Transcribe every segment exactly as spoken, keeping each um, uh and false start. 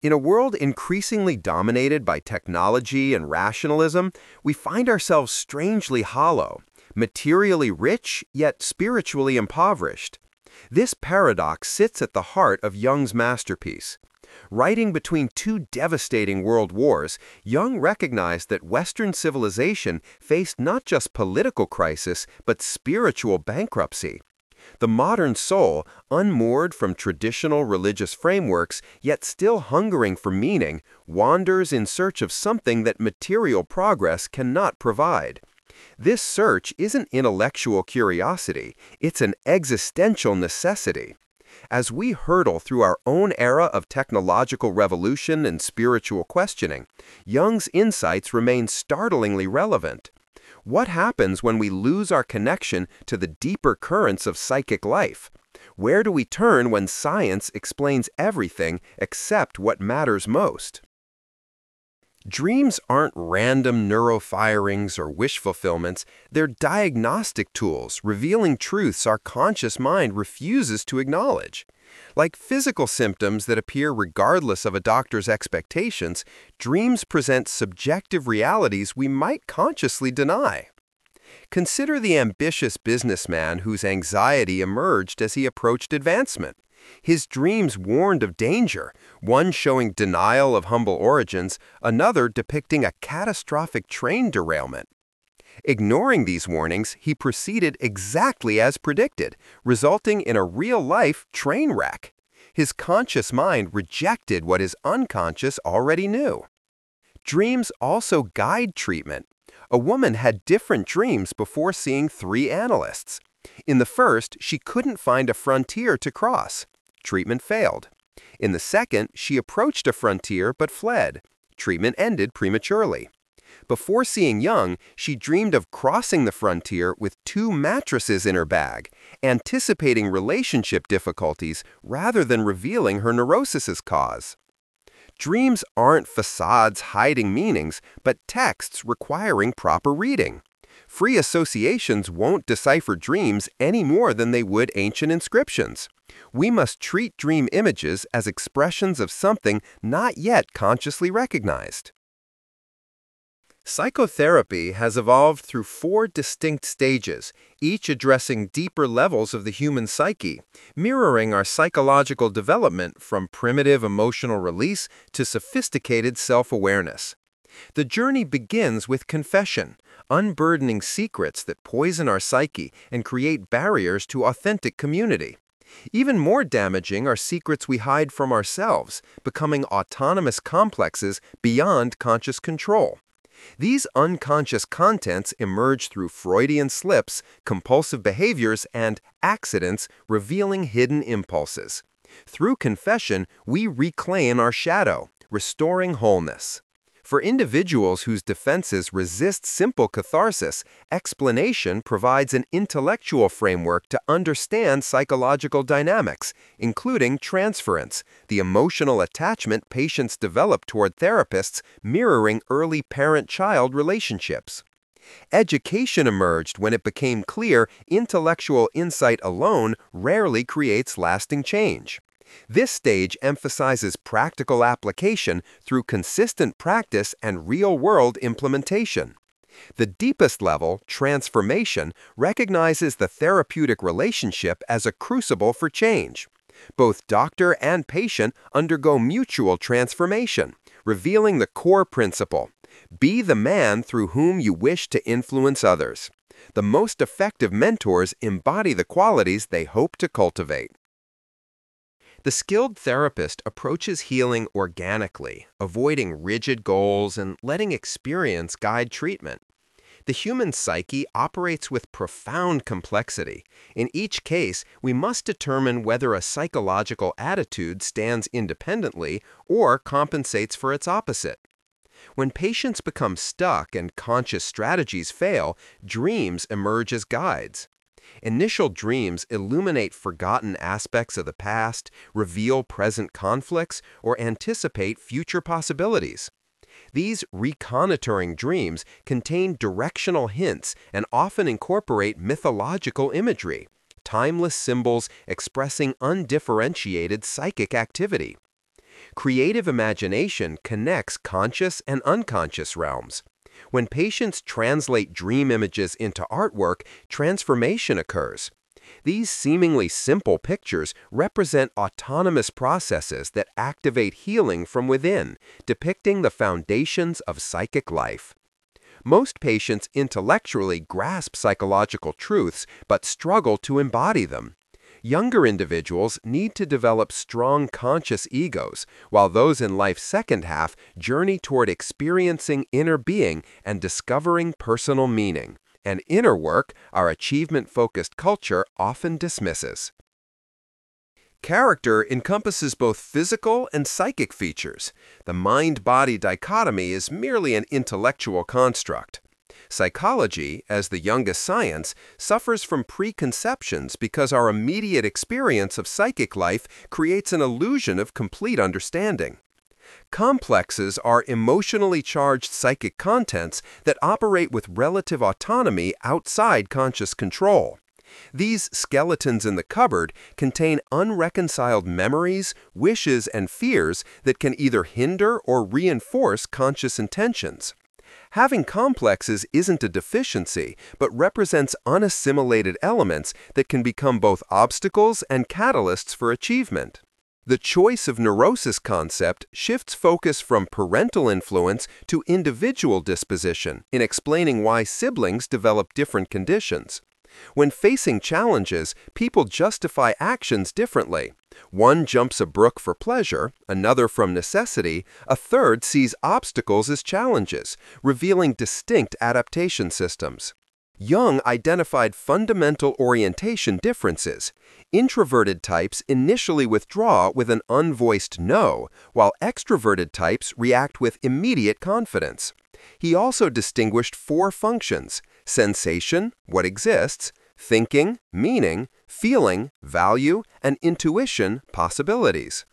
In a world increasingly dominated by technology and rationalism, we find ourselves strangely hollow, materially rich, yet spiritually impoverished. This paradox sits at the heart of Jung's masterpiece. Writing between two devastating world wars, Jung recognized that Western civilization faced not just political crisis, but spiritual bankruptcy. The modern soul, unmoored from traditional religious frameworks, yet still hungering for meaning, wanders in search of something that material progress cannot provide. This search isn't intellectual curiosity, it's an existential necessity. As we hurtle through our own era of technological revolution and spiritual questioning, Jung's insights remain startlingly relevant. What happens when we lose our connection to the deeper currents of psychic life? Where do we turn when science explains everything except what matters most? Dreams aren't random neurofirings or wish fulfillments, they're diagnostic tools revealing truths our conscious mind refuses to acknowledge. Like physical symptoms that appear regardless of a doctor's expectations, dreams present subjective realities we might consciously deny. Consider the ambitious businessman whose anxiety emerged as he approached advancement. His dreams warned of danger, one showing denial of humble origins, another depicting a catastrophic train derailment. Ignoring these warnings, he proceeded exactly as predicted, resulting in a real-life train wreck. His conscious mind rejected what his unconscious already knew. Dreams also guide treatment. A woman had different dreams before seeing three analysts. In the first, she couldn't find a frontier to cross. Treatment failed. In the second, she approached a frontier but fled. Treatment ended prematurely. Before seeing Jung, she dreamed of crossing the frontier with two mattresses in her bag, anticipating relationship difficulties rather than revealing her neurosis's cause. Dreams aren't facades hiding meanings, but texts requiring proper reading. Free associations won't decipher dreams any more than they would ancient inscriptions. We must treat dream images as expressions of something not yet consciously recognized. Psychotherapy has evolved through four distinct stages, each addressing deeper levels of the human psyche, mirroring our psychological development from primitive emotional release to sophisticated self-awareness. The journey begins with confession, unburdening secrets that poison our psyche and create barriers to authentic community. Even more damaging are secrets we hide from ourselves, becoming autonomous complexes beyond conscious control. These unconscious contents emerge through Freudian slips, compulsive behaviors, and accidents revealing hidden impulses. Through confession, we reclaim our shadow, restoring wholeness. For individuals whose defenses resist simple catharsis, explanation provides an intellectual framework to understand psychological dynamics, including transference, the emotional attachment patients develop toward therapists, mirroring early parent-child relationships. Education emerged when it became clear intellectual insight alone rarely creates lasting change. This stage emphasizes practical application through consistent practice and real-world implementation. The deepest level, transformation, recognizes the therapeutic relationship as a crucible for change. Both doctor and patient undergo mutual transformation, revealing the core principle: be the man through whom you wish to influence others. The most effective mentors embody the qualities they hope to cultivate. The skilled therapist approaches healing organically, avoiding rigid goals and letting experience guide treatment. The human psyche operates with profound complexity. In each case, we must determine whether a psychological attitude stands independently or compensates for its opposite. When patients become stuck and conscious strategies fail, dreams emerge as guides. Initial dreams illuminate forgotten aspects of the past, reveal present conflicts, or anticipate future possibilities. These reconnoitering dreams contain directional hints and often incorporate mythological imagery, timeless symbols expressing undifferentiated psychic activity. Creative imagination connects conscious and unconscious realms. When patients translate dream images into artwork, transformation occurs. These seemingly simple pictures represent autonomous processes that activate healing from within, depicting the foundations of psychic life. Most patients intellectually grasp psychological truths but struggle to embody them. Younger individuals need to develop strong conscious egos, while those in life's second half journey toward experiencing inner being and discovering personal meaning. And inner work, our achievement-focused culture often dismisses. Character encompasses both physical and psychic features. The mind-body dichotomy is merely an intellectual construct. Psychology, as the youngest science, suffers from preconceptions because our immediate experience of psychic life creates an illusion of complete understanding. Complexes are emotionally charged psychic contents that operate with relative autonomy outside conscious control. These skeletons in the cupboard contain unreconciled memories, wishes, and fears that can either hinder or reinforce conscious intentions. Having complexes isn't a deficiency, but represents unassimilated elements that can become both obstacles and catalysts for achievement. The choice of neurosis concept shifts focus from parental influence to individual disposition in explaining why siblings develop different conditions. When facing challenges, people justify actions differently. One jumps a brook for pleasure, another from necessity, a third sees obstacles as challenges, revealing distinct adaptation systems. Jung identified fundamental orientation differences. Introverted types initially withdraw with an unvoiced no, while extroverted types react with immediate confidence. He also distinguished four functions: sensation, what exists; thinking, meaning; feeling, value; and intuition, possibilities.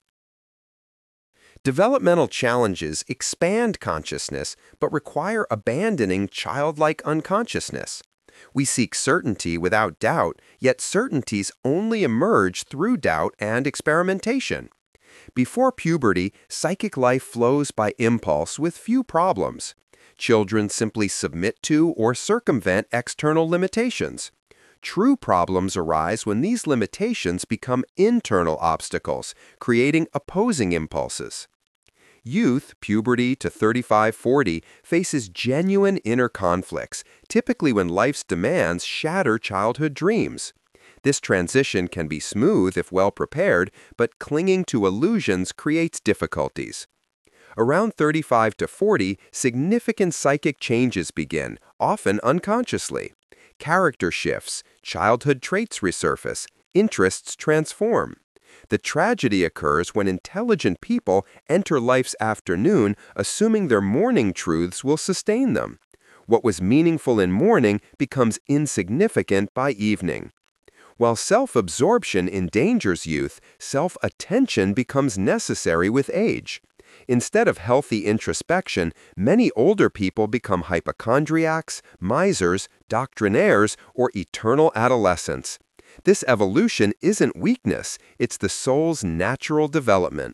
Developmental challenges expand consciousness but require abandoning childlike unconsciousness. We seek certainty without doubt, yet certainties only emerge through doubt and experimentation. Before puberty, psychic life flows by impulse with few problems. Children simply submit to or circumvent external limitations. True problems arise when these limitations become internal obstacles, creating opposing impulses. Youth, puberty to thirty-five forty, faces genuine inner conflicts, typically when life's demands shatter childhood dreams. This transition can be smooth if well prepared, but clinging to illusions creates difficulties. Around thirty-five to forty, significant psychic changes begin, often unconsciously. Character shifts, childhood traits resurface, interests transform. The tragedy occurs when intelligent people enter life's afternoon assuming their morning truths will sustain them. What was meaningful in morning becomes insignificant by evening. While self-absorption endangers youth, self-attention becomes necessary with age. Instead of healthy introspection, many older people become hypochondriacs, misers, doctrinaires, or eternal adolescents. This evolution isn't weakness, it's the soul's natural development.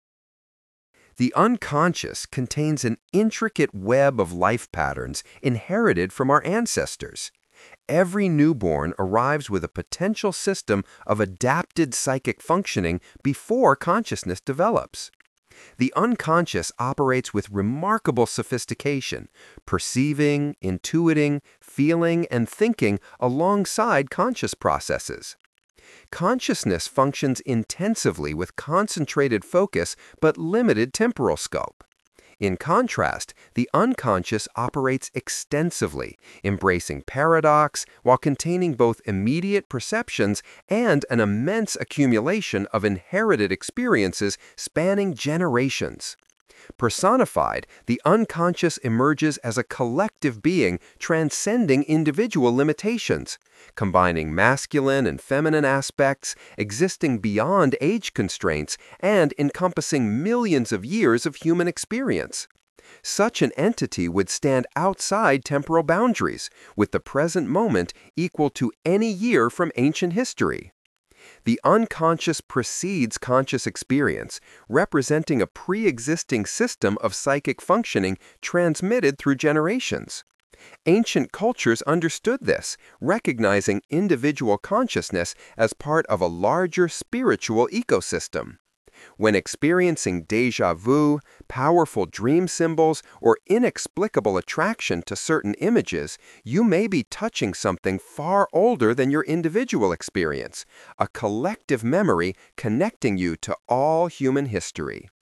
The unconscious contains an intricate web of life patterns inherited from our ancestors. Every newborn arrives with a potential system of adapted psychic functioning before consciousness develops. The unconscious operates with remarkable sophistication, perceiving, intuiting, feeling, and thinking alongside conscious processes. Consciousness functions intensively with concentrated focus but limited temporal scope. In contrast, the unconscious operates extensively, embracing paradox while containing both immediate perceptions and an immense accumulation of inherited experiences spanning generations. Personified, the unconscious emerges as a collective being transcending individual limitations, combining masculine and feminine aspects, existing beyond age constraints, and encompassing millions of years of human experience. Such an entity would stand outside temporal boundaries, with the present moment equal to any year from ancient history. The unconscious precedes conscious experience, representing a pre-existing system of psychic functioning transmitted through generations. Ancient cultures understood this, recognizing individual consciousness as part of a larger spiritual ecosystem. When experiencing déjà vu, powerful dream symbols, or inexplicable attraction to certain images, you may be touching something far older than your individual experience, a collective memory connecting you to all human history.